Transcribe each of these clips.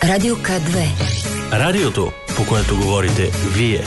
Радио К2. Радиото, по което говорите вие.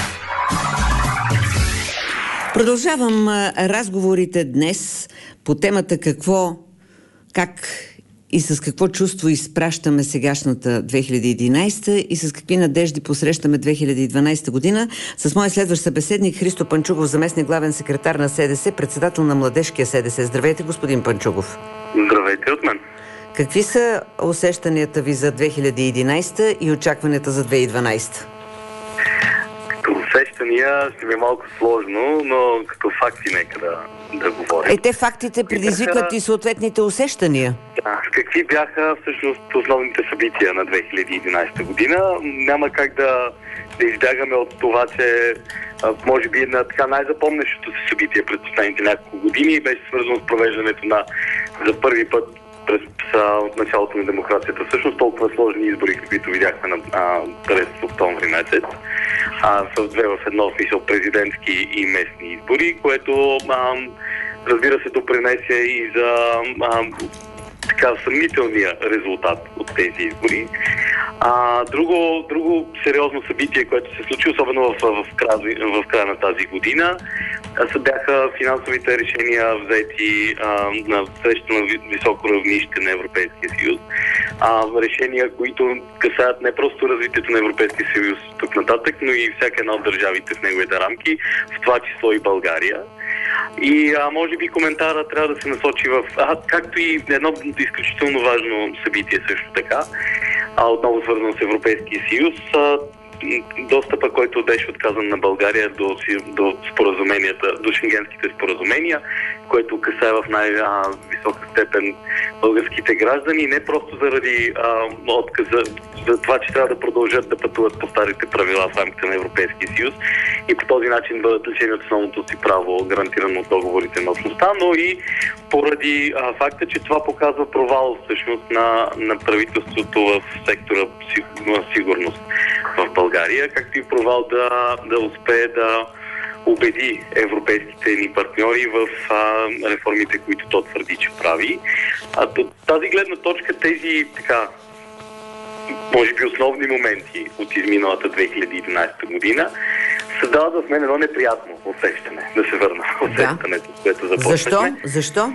Продължавам разговорите днес по темата как и с какво чувство изпращаме сегашната 2011 и с какви надежди посрещаме 2012 година. С моя следващ събеседник Христо Панчугов, заместник главен секретар на СДС, председател на Младежкия СДС. Здравейте, господин Панчугов. Здравейте от мен. Какви са усещанията ви за 2011 и очакванията за 2012? Като усещания ще ми е малко сложно, но като факти нека да говорим. Те фактите предизвикват и съответните усещания. Да, какви бяха всъщност основните събития на 2011 година? Няма как да избягаме от това, че може би на така най-запомнящото се събитие през последните няколко години беше свързано с провеждането за първи път от началото на демокрацията. Всъщност толкова сложни избори, каквито видяхме през октомври месец. Са две в едно, смисъл президентски и местни избори, което разбира се допринесе и за така съмнителния резултат от тези избори. Друго сериозно събитие, което се случи, особено в края на тази година, бяха финансовите решения взети на среща на високо равнище на Европейския съюз. Решения, които касаят не просто развитието на Европейския съюз тук нататък, но и всяка една от държавите в неговите рамки, в това число и България. И може би коментара трябва да се насочи както и едно изключително важно събитие също така, отново свързано с Европейския съюз, достъпа, който беше отказан на България до споразуменията, до шенгенските споразумения, което касае в най-висока степен българските граждани, не просто заради отказа, за това, че трябва да продължат да пътуват по старите правила в рамките на Европейския съюз и по този начин бъдат лишени от основното си право, гарантирано от договорите на общността, но и поради факта, че това показва провал всъщност на правителството в сектора сигурност в България, както и провал да успее да убеди европейските ни партньори в реформите, които то твърди, че прави. От тази гледна точка тези може би основни моменти от изминалата 2011 година създават в мен едно неприятно усещане. Да се върна усещането, с което започнахме. Защо?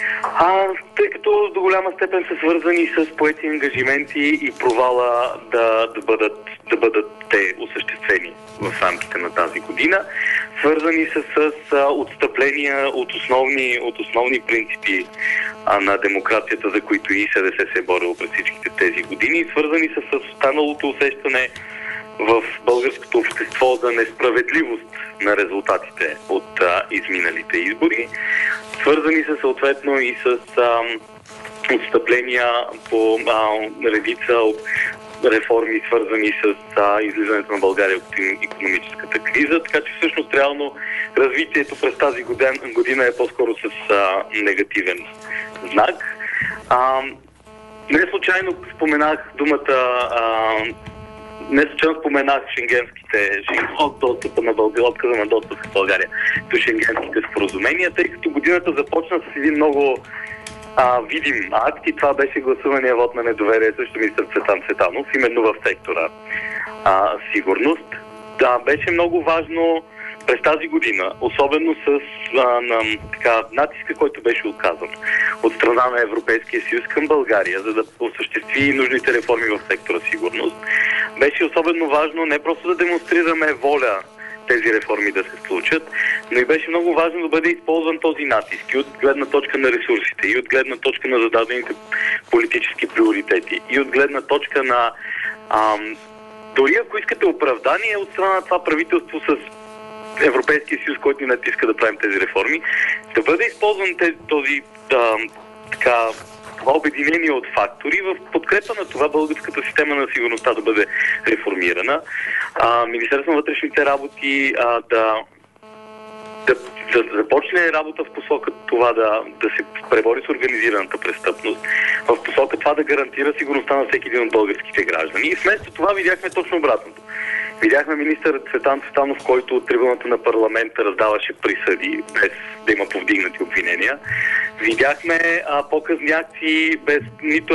Тъй като до голяма степен са свързани с поети ангажименти и провала да бъдат те осъществени в рамките на тази година. Свързани са с отстъпления от основни принципи на демокрацията, за които и СДС се е борило през всичките тези години. Свързани са с останалото усещане в българското общество за несправедливост на резултатите от изминалите избори. Свързани са съответно и с отстъпления по редица реформи, свързани с излизането на България от икономическата криза, така че всъщност реално развитието през тази година е по-скоро с негативен знак. Не случайно споменах шенгенските, отказа на достъп в България до шенгенските споразумения, тъй като годината започна с един много видим акт и това беше гласувания вод на недоверие също министър Цветан Цветанов, именно в сектора сигурност. Беше много важно през тази година, особено с натиска, който беше оказан от страна на Европейския съюз към България, за да осъществи нужните реформи в сектора сигурност. Беше особено важно не просто да демонстрираме воля тези реформи да се случат, но и беше много важно да бъде използван този натиск и от гледна точка на ресурсите, и от гледна точка на зададените политически приоритети, и от гледна точка на дори ако искате оправдание от страна на това правителство с Европейския съюз, който ни натиска да правим тези реформи, да бъде използван това обединение от фактори в подкрепа на това българската система на сигурността да бъде реформирана. Министерството на вътрешните работи да започне работа в посока това да се пребори с организираната престъпност, в посока това да гарантира сигурността на всеки един от българските граждани. И вместо това видяхме точно обратното. Видяхме министър Цветан Цветанов, който от трибуната на парламента раздаваше присъди, без да има повдигнати обвинения. Видяхме показни акции, без нито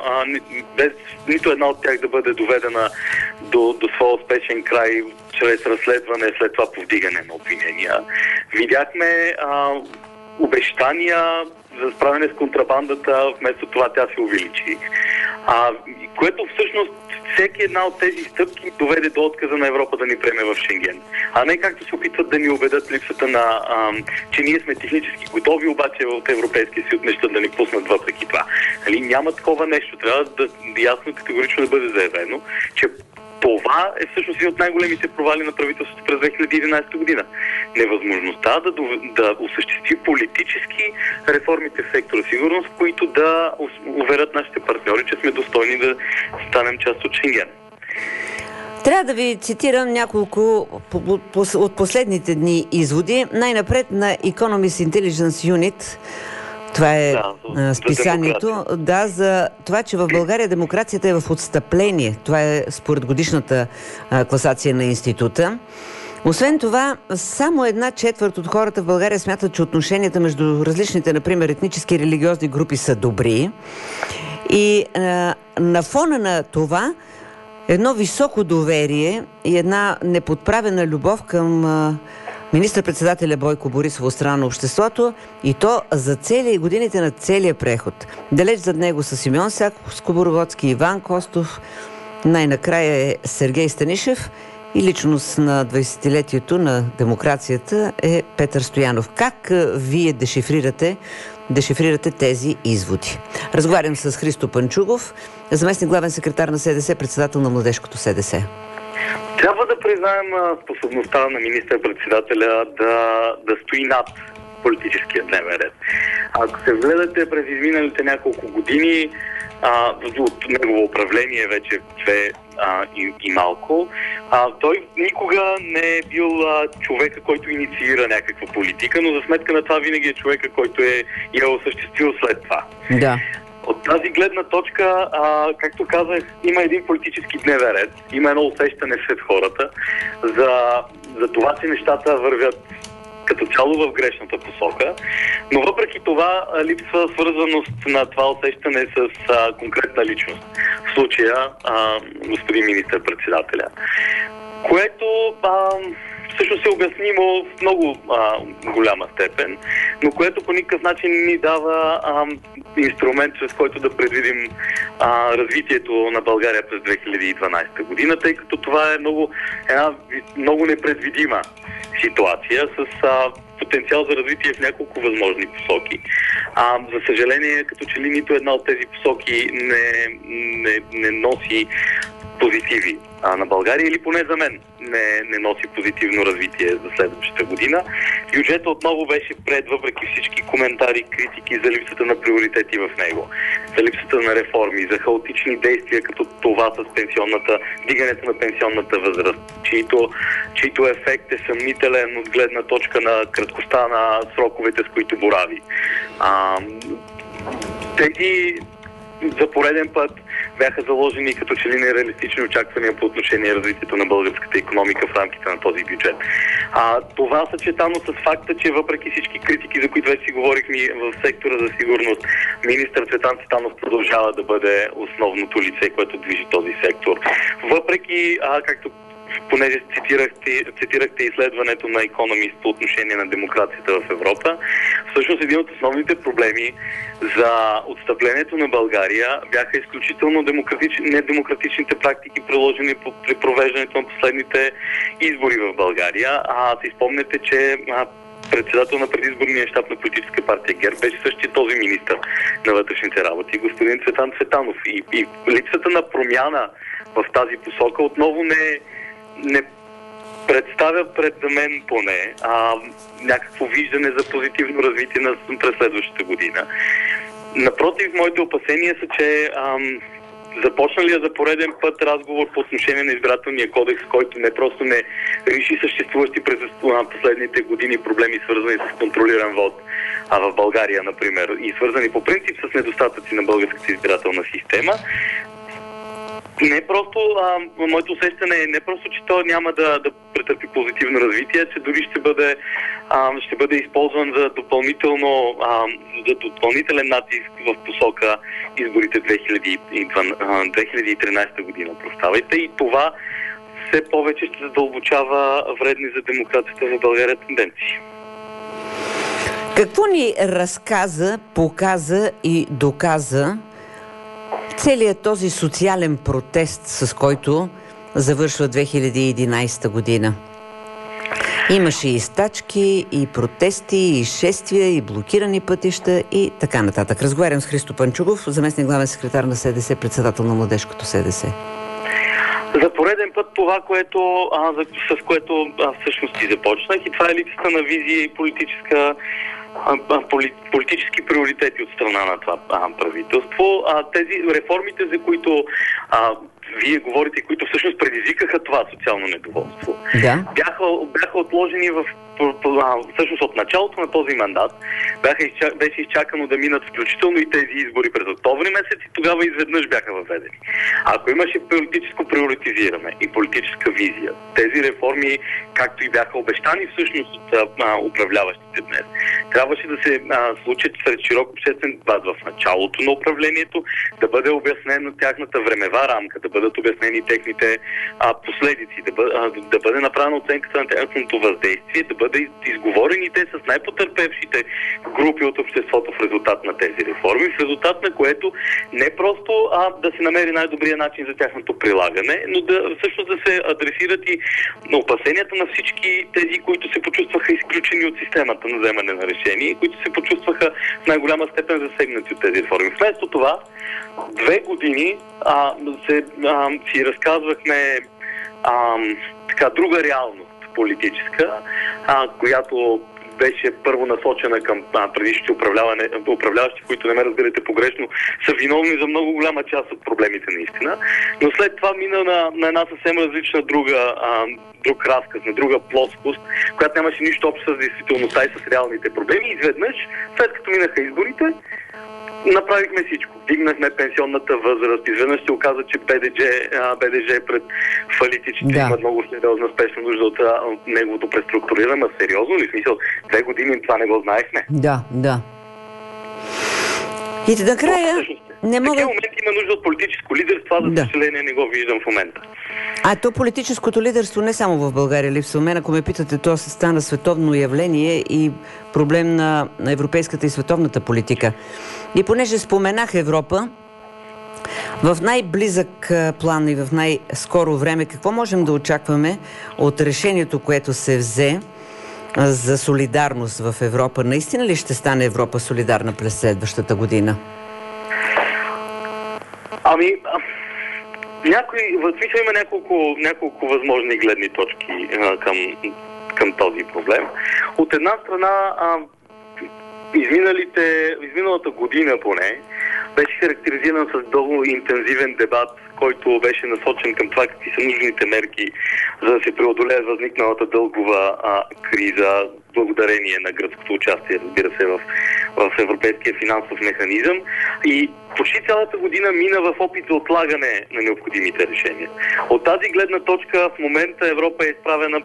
една от тях да бъде доведена до своя успешен край чрез разследване, след това повдигане на обвинения. Видяхме обещания за справяне с контрабандата, вместо това тя се увеличи. Което всъщност всеки една от тези стъпки доведе до отказа на Европа да ни приеме в Шенген. А не както се опитват да ни убедят липсата на че ние сме технически готови, обаче от Европейския съюз не щат да ни пуснат въпреки това. Няма такова нещо. Трябва да ясно и категорично да бъде заявено, че това е всъщност един от най-големите провали на правителството през 2011 година. Невъзможността да осъществи политически реформите в сектора сигурност, които да уверят нашите партньори, че сме достойни да станем част от Шенген. Трябва да ви цитирам няколко от последните дни изводи. Най-напред на Economist Intelligence Unit. Това е списанието. За това, че в България демокрацията е в отстъпление. Това е според годишната класация на института. Освен това, само 1/4 от хората в България смятат, че отношенията между различните, например, етнически и религиозни групи са добри. И на фона на това едно високо доверие и една неподправена любов към министър-председателя Бойко Борисов от страна на обществото, и то за годините на целия преход. Далеч зад него са Симеон Скобородски, Иван Костов, най-накрая е Сергей Станишев и личност на 20-летието на демокрацията е Петър Стоянов. Как вие дешифрирате тези изводи? Разговарям с Христо Панчугов, заместник главен секретар на СДС, председател на Младежкото СДС. Трябва да признаем способността на министър-председателя да стои над политическия дневен ред. Ако се вгледате през изминалите няколко години, от негово управление вече 2 и малко, той никога не е бил човека, който инициира някаква политика, но за сметка на това винаги е човека, който я осъществил след това. Да. От тази гледна точка, както казах, има един политически дневен ред, има едно усещане сред хората за това, че нещата вървят като цяло в грешната посока, но въпреки това липсва свързаност на това усещане с конкретна личност. В случая господин министър-председателя, което всъщност е обяснимо в много голяма степен, но което по никакъв начин ни дава инструмент, чрез който да предвидим развитието на България през 2012 година, тъй като това е една много непредвидима ситуация с потенциал за развитие в няколко възможни посоки. За съжаление, като че ли нито една от тези посоки не носи позитиви на България, или поне за мен не носи позитивно развитие за следващата година. Бюджетът отново беше пред, въпреки всички коментари, критики за липсата на приоритети в него, за липсата на реформи, за хаотични действия, като това с дигането на пенсионната възраст, чийто ефект е съмнителен от гледна точка на краткостта на сроковете, с които борави. Тези за пореден път бяха заложени като че ли нереалистични очаквания по отношение развитието на българската икономика в рамките на този бюджет. Това съчетано с факта, че въпреки всички критики, за които вече си говорихме в сектора за сигурност, министър Цветан Цветанов продължава да бъде основното лице, което движи този сектор. Въпреки, както понеже цитирахте изследването на Economist по отношение на демокрацията в Европа, всъщност един от основните проблеми за отстъплението на България бяха изключително недемократичните практики, приложени при провеждането на последните избори в България. Си спомняте, че председател на предизборния щаб на политическа партия ГЕРБ беше същия този министър на вътрешните работи, господин Цветан Цветанов. И липсата на промяна в тази посока отново не представя пред мен поне някакво виждане за позитивно развитие през следващата година. Напротив, моите опасения са, че започналия за пореден път разговор по отношение на избирателния кодекс, който не просто не реши съществуващи през последните години проблеми, свързани с контролиран вод в България, например, и свързани по принцип с недостатъци на българската избирателна система, Не просто, моето усещане е не просто, че той няма да претърпи позитивно развитие, че дори ще бъде използван за допълнителен натиск в посока изборите 2013 година. Прощавайте. И това все повече ще задълбочава вредни за демокрацията в България тенденции. Какво ни разказа, показа и доказа целият този социален протест, с който завършва 2011 година? Имаше и стачки, и протести, и шествия, и блокирани пътища и така нататък. Разговарям с Христо Панчугов, заместник главен секретар на СДС, председател на Младежкото СДС. За пореден път това, с което всъщност ти започнах, и това е липсата на визия и политически приоритети от страна на това правителство. Тези реформите, за които вие говорите, които всъщност предизвикаха това социално недоволство, бяха отложени всъщност от началото на този мандат. Беше изчакано да минат включително и тези избори през октомври месец и тогава изведнъж бяха въведени. Ако имаше политическо приоритизиране и политическа визия, тези реформи, както и бяха обещани всъщност от управляващите днес, трябваше да се случат сред широк обществен дебат в началото на управлението, да бъде обяснена тяхната времева рамка, да бъдат обяснени техните последици, да бъде направена оценката на тяхното въздействие, да бъде изговорени те с най-потърпевшите групи от обществото в резултат на тези реформи, в резултат на което не просто да се намери най-добрия начин за тяхното прилагане, но всъщност да се адресират и на опасенията на всички тези, които се почувстваха изключени от системата на вземане на решения и които се почувстваха в най-голяма степен засегнати от тези реформи. Вместо това, 2 години си разказвахме друга реалност политическа, която беше първо насочена към предишните управляващи, които, не ме разберете погрешно, са виновни за много голяма част от проблемите наистина. Но след това мина на една съвсем различна друг разказ, на друга плоскост, която нямаше нищо общо с действителността и с реалните проблеми. И изведнъж, след като минаха изборите, направихме всичко. Дигнахме пенсионната възраст. Изведнъж се оказа, че БДЖ е пред фалити, че има много сериозна спешна нужда от неговото преструктуриране. Сериозно ли? В смисъл, 2 години това не го знаехме. Да. И накрая не мога... В такива моменти има нужда от политическо лидерство, за съжаление не го виждам в момента. То политическото лидерство не само в България липсва. Мен, ако ме питате, то се стана световно явление и проблем на европейската и световната политика. И понеже споменах Европа, в най-близък план и в най-скоро време, какво можем да очакваме от решението, което се взе за солидарност в Европа? Наистина ли ще стане Европа солидарна през следващата година? Има няколко възможни гледни точки към този проблем. От една страна, изминалата година поне беше характеризиран с дълго интензивен дебат, който беше насочен към това какви са нужните мерки, за да се преодолее възникналата дългова криза, благодарение на гръцкото участие, разбира се, в Европейския финансов механизъм. И почти цялата година мина в опит за отлагане на необходимите решения. От тази гледна точка в момента Европа е изправена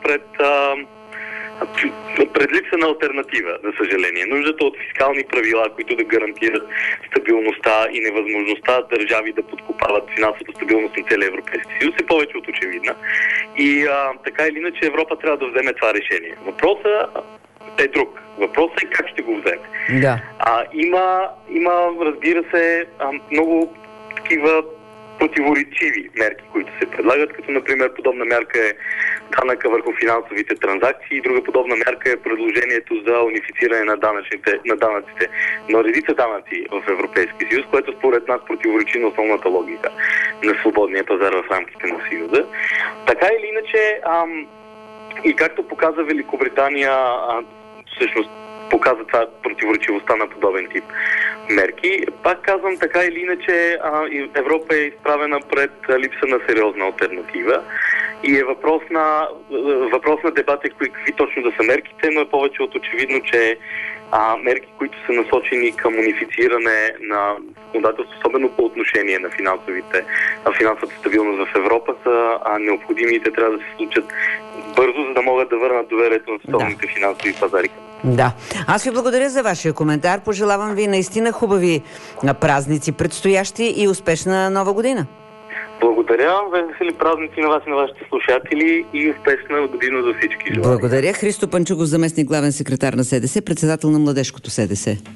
пред липса на алтернатива, за съжаление. Нуждата от фискални правила, които да гарантират стабилността и невъзможността държави да подкопават финансовата стабилност на целия Европейски съюз е повече от очевидна. И така или иначе Европа трябва да вземе това решение. Въпросът е друг. Въпросът е как ще го вземе. Да. Има, разбира се, много такива противоречиви мерки, които се предлагат, като например подобна мярка е данъка върху финансовите транзакции и друга подобна мярка е предложението за унифициране на данъците, на редица данъци в Европейския съюз, което според нас противоречи на основната логика на свободния пазар в рамките на Съюза. Така или иначе, и както показа Великобритания, всъщност показва това противоречивостта на подобен тип мерки. Пак казвам, така или иначе Европа е изправена пред липса на сериозна алтернатива и е въпрос на дебат какви точно да са мерките, но е повече от очевидно, че мерки, които са насочени към унифициране на законодателство, особено по отношение на финансовата стабилност в Европа, са необходими и те трябва да се случат бързо, за да могат да върнат доверието на световните финансови пазари. Да. Аз ви благодаря за вашия коментар. Пожелавам ви наистина хубави празници предстоящи и успешна нова година. Благодаря. Весели празници на вас и на вашите слушатели и успешна година за всички. Благодаря. Христо Панчугов, заместник главен секретар на СДС, председател на Младежкото СДС.